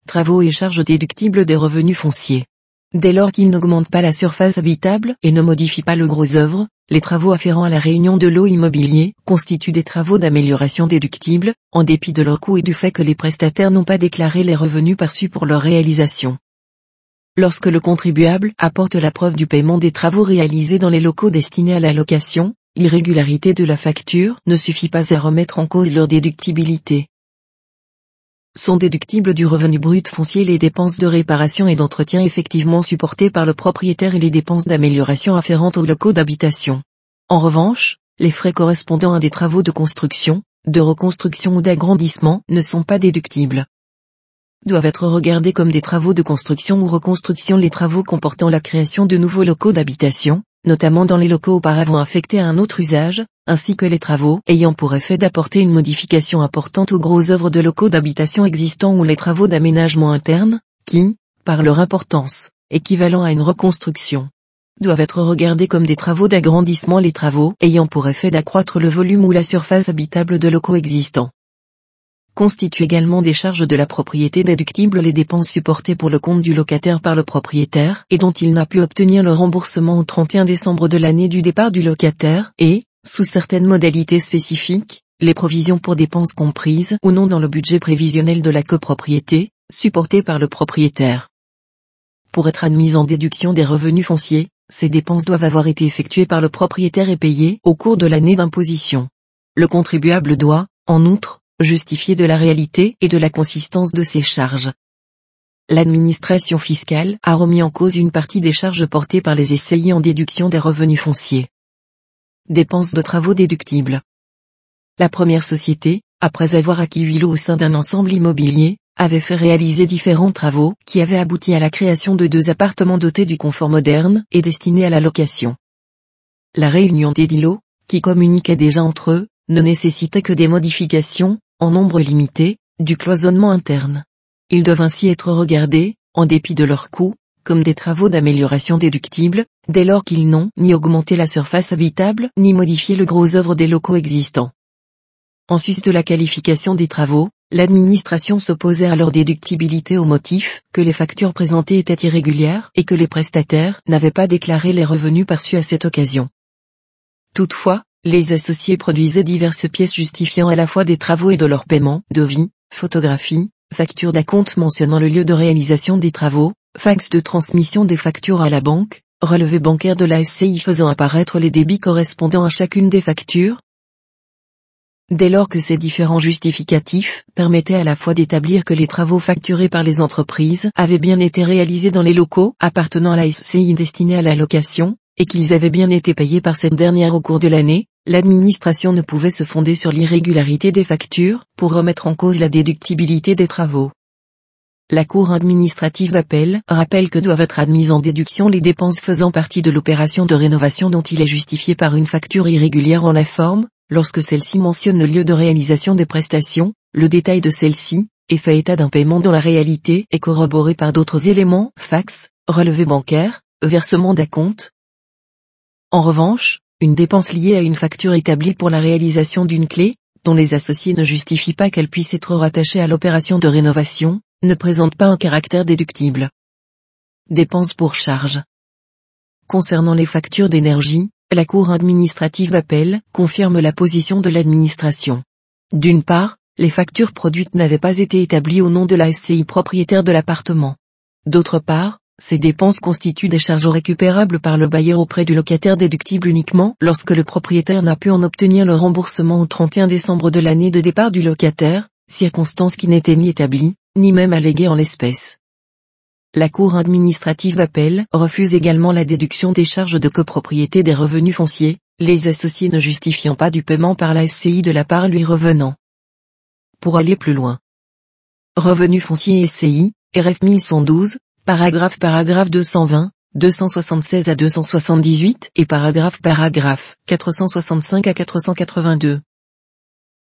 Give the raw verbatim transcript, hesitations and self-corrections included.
travaux et charges déductibles des revenus fonciers. Dès lors qu'ils n'augmentent pas la surface habitable et ne modifient pas le gros œuvre, les travaux afférents à la réunion de lots immobiliers constituent des travaux d'amélioration déductibles, en dépit de leur coût et du fait que les prestataires n'ont pas déclaré les revenus perçus pour leur réalisation. Lorsque le contribuable apporte la preuve du paiement des travaux réalisés dans les locaux destinés à la location, l'irrégularité de la facture ne suffit pas à remettre en cause leur déductibilité. Sont déductibles du revenu brut foncier les dépenses de réparation et d'entretien effectivement supportées par le propriétaire et les dépenses d'amélioration afférentes aux locaux d'habitation. En revanche, les frais correspondant à des travaux de construction, de reconstruction ou d'agrandissement ne sont pas déductibles. Doivent être regardés comme des travaux de construction ou reconstruction les travaux comportant la création de nouveaux locaux d'habitation, notamment dans les locaux auparavant affectés à un autre usage, ainsi que les travaux ayant pour effet d'apporter une modification importante aux grosses œuvres de locaux d'habitation existants ou les travaux d'aménagement interne, qui, par leur importance, équivalent à une reconstruction, doivent être regardés comme des travaux d'agrandissement les travaux ayant pour effet d'accroître le volume ou la surface habitable de locaux existants. Constituent également des charges de la propriété déductibles les dépenses supportées pour le compte du locataire par le propriétaire et dont il n'a pu obtenir le remboursement au trente et un décembre de l'année du départ du locataire et, sous certaines modalités spécifiques, les provisions pour dépenses comprises ou non dans le budget prévisionnel de la copropriété, supportées par le propriétaire. Pour être admises en déduction des revenus fonciers, ces dépenses doivent avoir été effectuées par le propriétaire et payées au cours de l'année d'imposition. Le contribuable doit, en outre, justifier de la réalité et de la consistance de ces charges. L'administration fiscale a remis en cause une partie des charges portées par les S C I en déduction des revenus fonciers. Dépenses de travaux déductibles. La première société, après avoir acquis huit lots au sein d'un ensemble immobilier, avait fait réaliser différents travaux qui avaient abouti à la création de deux appartements dotés du confort moderne et destinés à la location. La réunion des dix lots, qui communiquaient déjà entre eux, ne nécessitait que des modifications, en nombre limité, du cloisonnement interne. Ils doivent ainsi être regardés, en dépit de leur coût, comme des travaux d'amélioration déductibles, dès lors qu'ils n'ont ni augmenté la surface habitable ni modifié le gros œuvre des locaux existants. En sus de la qualification des travaux, l'administration s'opposait à leur déductibilité au motif que les factures présentées étaient irrégulières et que les prestataires n'avaient pas déclaré les revenus perçus à cette occasion. Toutefois, les associés produisaient diverses pièces justifiant à la fois des travaux et de leur paiement, devis, photographies, factures d'acompte mentionnant le lieu de réalisation des travaux, fax de transmission des factures à la banque, relevé bancaire de la S C I faisant apparaître les débits correspondant à chacune des factures. Dès lors que ces différents justificatifs permettaient à la fois d'établir que les travaux facturés par les entreprises avaient bien été réalisés dans les locaux appartenant à la S C I destinés à la location, et qu'ils avaient bien été payés par cette dernière au cours de l'année, l'administration ne pouvait se fonder sur l'irrégularité des factures pour remettre en cause la déductibilité des travaux. La Cour administrative d'appel rappelle que doivent être admises en déduction les dépenses faisant partie de l'opération de rénovation dont il est justifié par une facture irrégulière en la forme, lorsque celle-ci mentionne le lieu de réalisation des prestations, le détail de celle-ci, et fait état d'un paiement dont la réalité est corroborée par d'autres éléments, fax, relevé bancaire, versement d'acompte. En revanche, une dépense liée à une facture établie pour la réalisation d'une clé, dont les associés ne justifient pas qu'elle puisse être rattachée à l'opération de rénovation, ne présente pas un caractère déductible. Dépenses pour charges. Concernant les factures d'énergie, la Cour administrative d'appel confirme la position de l'administration. D'une part, les factures produites n'avaient pas été établies au nom de la S C I propriétaire de l'appartement. D'autre part, ces dépenses constituent des charges récupérables par le bailleur auprès du locataire déductibles uniquement lorsque le propriétaire n'a pu en obtenir le remboursement au trente et un décembre de l'année de départ du locataire, circonstance qui n'était ni établie, ni même alléguée en l'espèce. La Cour administrative d'appel refuse également la déduction des charges de copropriété des revenus fonciers, les associés ne justifiant pas du paiement par la S C I de la part lui revenant. Pour aller plus loin. Revenus fonciers S C I, R F mille cent douze, paragraphe paragraphe deux cent vingt, deux cent soixante-seize à deux cent soixante-dix-huit et paragraphe paragraphe quatre cent soixante-cinq à quatre cent quatre-vingt-deux.